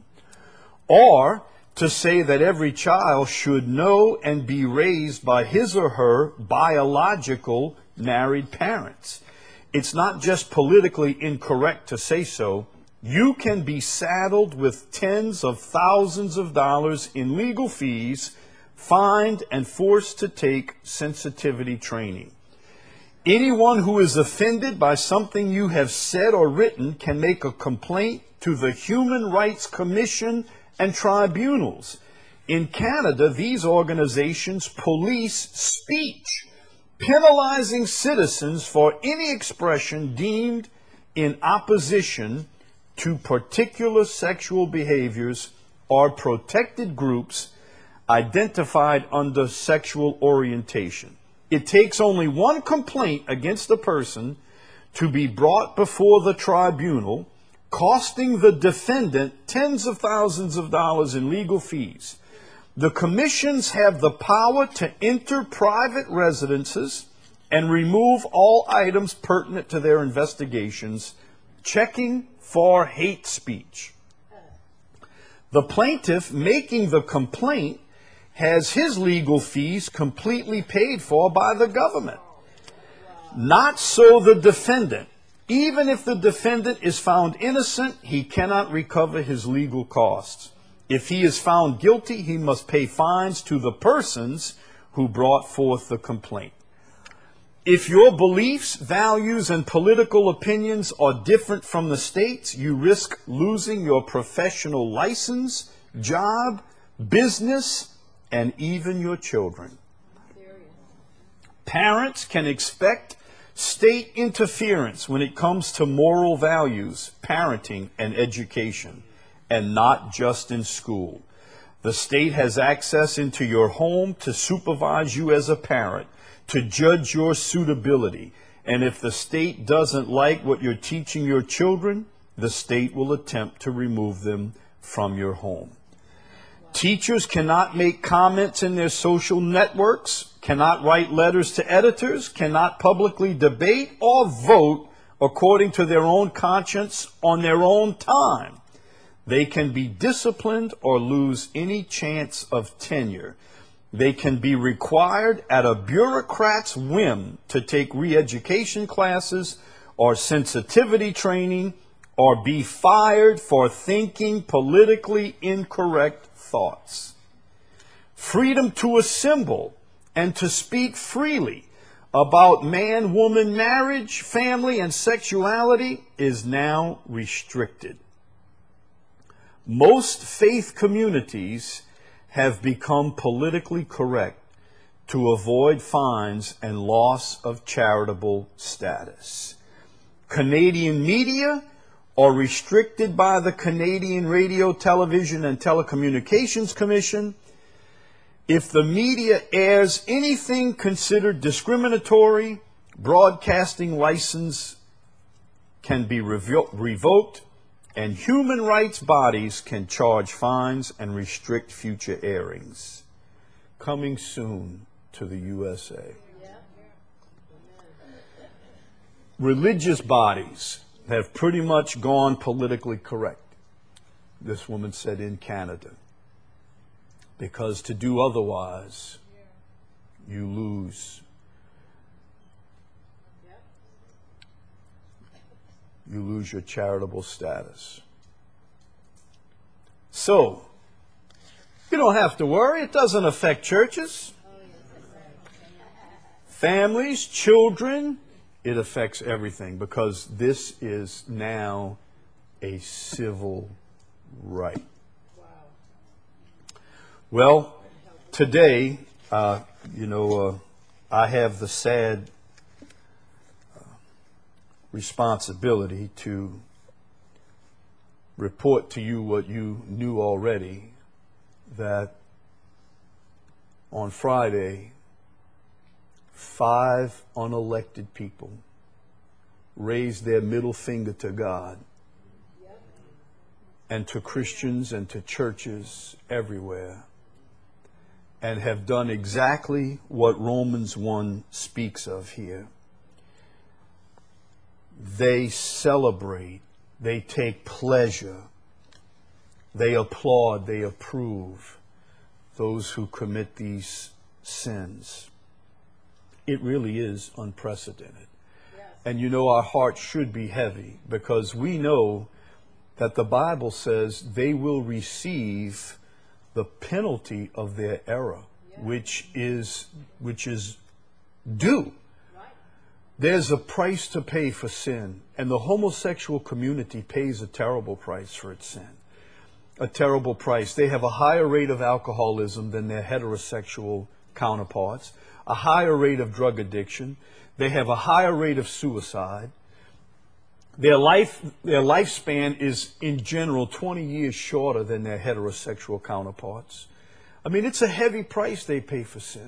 or to say that every child should know and be raised by his or her biological married parents. It's not just politically incorrect to say so. You can be saddled with tens of thousands of dollars in legal fees, fined, and forced to take sensitivity training. Anyone who is offended by something you have said or written can make a complaint to the Human Rights Commission and tribunals. In Canada, these organizations police speech, penalizing citizens for any expression deemed in opposition to particular sexual behaviors or protected groups identified under sexual orientation. It takes only one complaint against a person to be brought before the tribunal, costing the defendant tens of thousands of dollars in legal fees. The commissions have the power to enter private residences and remove all items pertinent to their investigations, checking for hate speech. The plaintiff making the complaint has his legal fees completely paid for by the government. Not so the defendant. Even if the defendant is found innocent, he cannot recover his legal costs. If he is found guilty, he must pay fines to the persons who brought forth the complaint. If your beliefs, values, and political opinions are different from the state's, you risk losing your professional license, job, business, and even your children. Parents can expect state interference when it comes to moral values, parenting, and education, and not just in school. The state has access into your home to supervise you as a parent, to judge your suitability. And if the state doesn't like what you're teaching your children, the state will attempt to remove them from your home. Teachers cannot make comments in their social networks, cannot write letters to editors, cannot publicly debate or vote according to their own conscience on their own time. They can be disciplined or lose any chance of tenure. They can be required at a bureaucrat's whim to take re-education classes or sensitivity training, or be fired for thinking politically incorrect thoughts. Freedom to assemble and to speak freely about man-woman marriage, family, and sexuality is now restricted. Most faith communities have become politically correct to avoid fines and loss of charitable status. Canadian media or restricted by the Canadian Radio, Television, and Telecommunications Commission, if the media airs anything considered discriminatory, broadcasting license can be revo- revoked, and human rights bodies can charge fines and restrict future airings. Coming soon to the U S A. Religious bodies have pretty much gone politically correct, this woman said, in Canada. Because to do otherwise, you lose. You lose your charitable status. So, you don't have to worry. It doesn't affect churches, families, children. It affects everything because this is now a civil right. Well, today, uh, you know, uh, I have the sad uh, responsibility to report to you what you knew already, that on Friday, five unelected people raised their middle finger to God and to Christians and to churches everywhere, and have done exactly what Romans one speaks of here. They celebrate, they take pleasure, they applaud, they approve those who commit these sins. It really is unprecedented. Yes. And you know, our hearts should be heavy because we know that the Bible says they will receive the penalty of their error, yes, which is which is due. Right. There's a price to pay for sin, and the homosexual community pays a terrible price for its sin. A terrible price. They have a higher rate of alcoholism than their heterosexual counterparts, a higher rate of drug addiction. They have a higher rate of suicide. Their life, their lifespan is in general twenty years shorter than their heterosexual counterparts. I mean, it's a heavy price they pay for sin.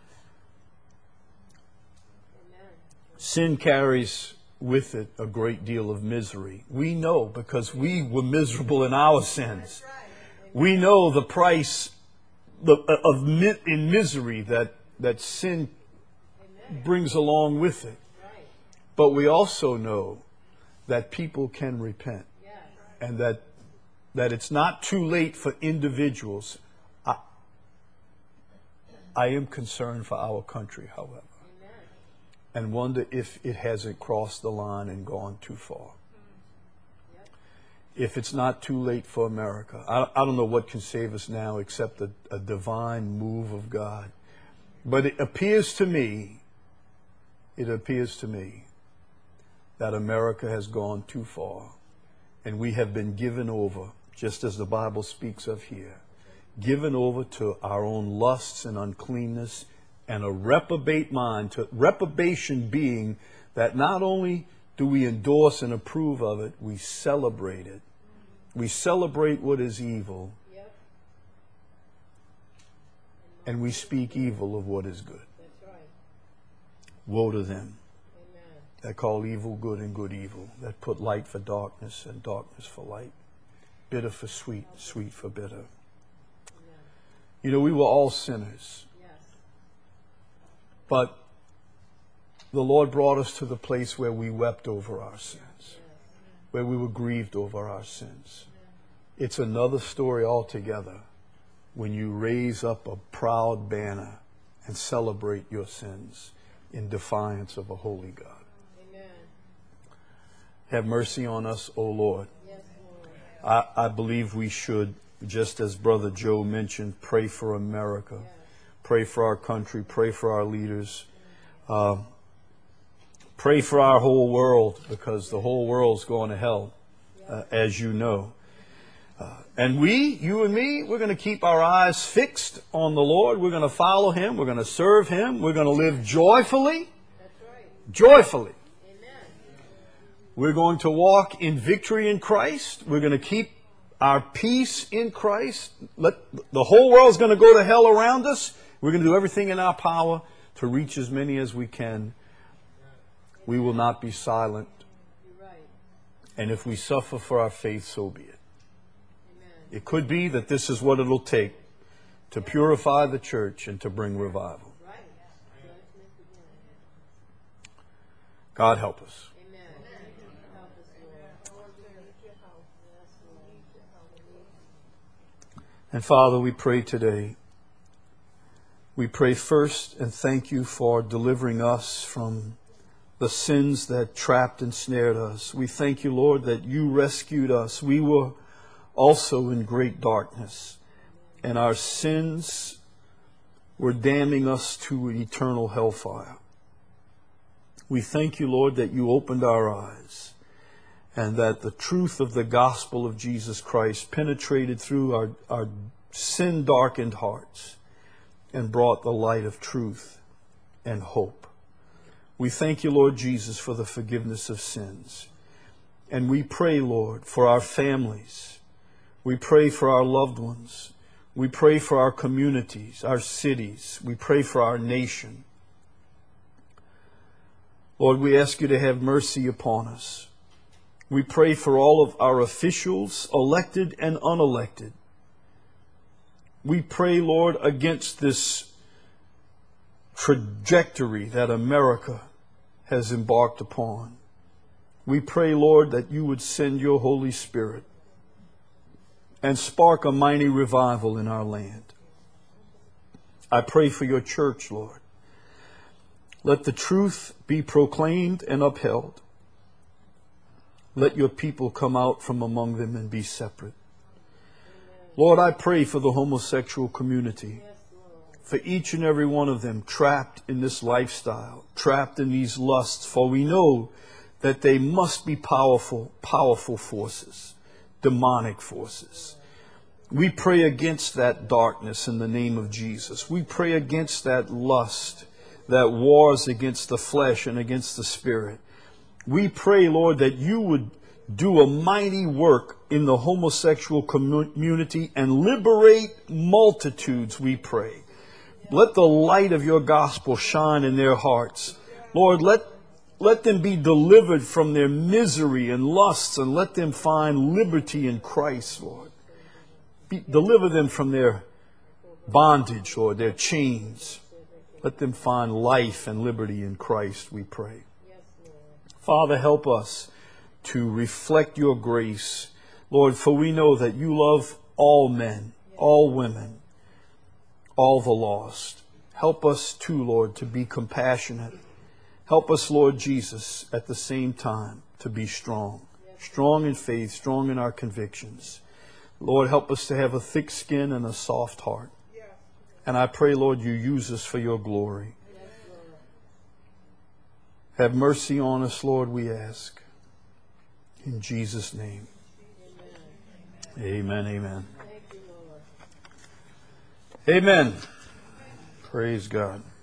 Amen. Sin carries with it a great deal of misery. We know because we were miserable in our sins. Right. We know the price of in misery that, that sin Amen. Brings along with it. Right. But we also know that people can repent, yes, and that that it's not too late for individuals. I, I am concerned for our country, however, Amen. And wonder if it hasn't crossed the line and gone too far. Yep. If it's not too late for America, I, I don't know what can save us now except a, a divine move of God. But it appears to me, it appears to me, that America has gone too far, and we have been given over, just as the Bible speaks of here, given over to our own lusts and uncleanness and a reprobate mind, to reprobation being that not only do we endorse and approve of it, we celebrate it. We celebrate what is evil, yep, and we speak evil of what is good. That's right. Woe to them that call evil good and good evil, that put light for darkness and darkness for light, bitter for sweet, sweet for bitter. Amen. You know, we were all sinners. Yes. But the Lord brought us to the place where we wept over our sins, yes, where we were grieved over our sins. Yes. It's another story altogether when you raise up a proud banner and celebrate your sins in defiance of a holy God. Have mercy on us, O Lord. Yes, Lord. I, I believe we should, just as Brother Joe mentioned, pray for America. Yes. Pray for our country. Pray for our leaders. Uh, pray for our whole world, because the whole world's going to hell, uh, as you know. Uh, and we, you and me, we're going to keep our eyes fixed on the Lord. We're going to follow Him. We're going to serve Him. We're going to live joyfully. That's right. Joyfully. We're going to walk in victory in Christ. We're going to keep our peace in Christ. Let, the whole world's going to go to hell around us. We're going to do everything in our power to reach as many as we can. We will not be silent. And if we suffer for our faith, so be it. It could be that this is what it'll take to purify the church and to bring revival. God help us. And Father, we pray today. We pray first and thank you for delivering us from the sins that trapped and snared us. We thank you, Lord, that you rescued us. We were also in great darkness, and our sins were damning us to eternal hellfire. We thank you, Lord, that you opened our eyes and that the truth of the gospel of Jesus Christ penetrated through our, our sin-darkened hearts and brought the light of truth and hope. We thank you, Lord Jesus, for the forgiveness of sins. And we pray, Lord, for our families. We pray for our loved ones. We pray for our communities, our cities. We pray for our nation. Lord, we ask you to have mercy upon us. We pray for all of our officials, elected and unelected. We pray, Lord, against this trajectory that America has embarked upon. We pray, Lord, that you would send your Holy Spirit and spark a mighty revival in our land. I pray for your church, Lord. Let the truth be proclaimed and upheld. Let your people come out from among them and be separate. Lord, I pray for the homosexual community, for each and every one of them trapped in this lifestyle, trapped in these lusts, for we know that they must be powerful, powerful forces, demonic forces. We pray against that darkness in the name of Jesus. We pray against that lust that wars against the flesh and against the spirit. We pray, Lord, that you would do a mighty work in the homosexual community and liberate multitudes, we pray. Let the light of your gospel shine in their hearts. Lord, let, let them be delivered from their misery and lusts, and let them find liberty in Christ, Lord. Be, deliver them from their bondage, Lord, their chains. Let them find life and liberty in Christ, we pray. Father, help us to reflect your grace, Lord, for we know that you love all men, all women, all the lost. Help us too, Lord, to be compassionate. Help us, Lord Jesus, at the same time to be strong. Strong in faith, strong in our convictions. Lord, help us to have a thick skin and a soft heart. And I pray, Lord, you use us for your glory. Have mercy on us, Lord, we ask. In Jesus' name. Amen, amen. Amen. Praise God.